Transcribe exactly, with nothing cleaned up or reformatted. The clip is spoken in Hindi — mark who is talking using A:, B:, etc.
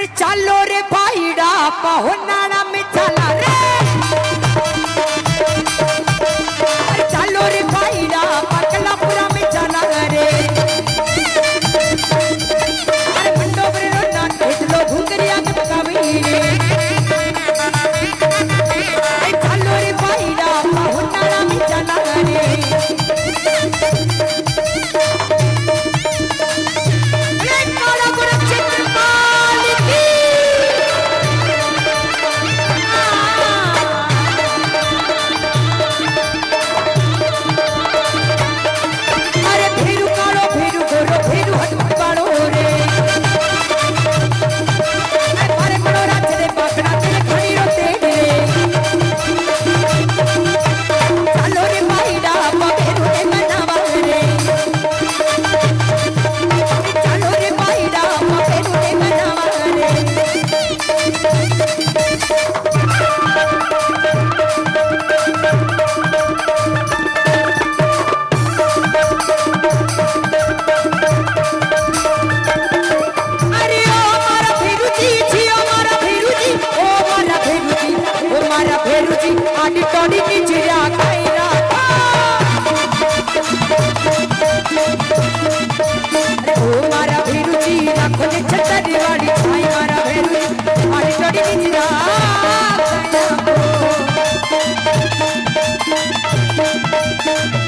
A: अरे चालो रे भाईड़ा पहुनाड़ा में चला रे, अरे चालो रे भाईड़ा पकलापुरा में चला रे, अरे मंडो बरे रोना इतलो घुंगरिया के बकावी रे, अरे चालो रे भाईड़ा पहुनाड़ा में चला रे,
B: Thank you.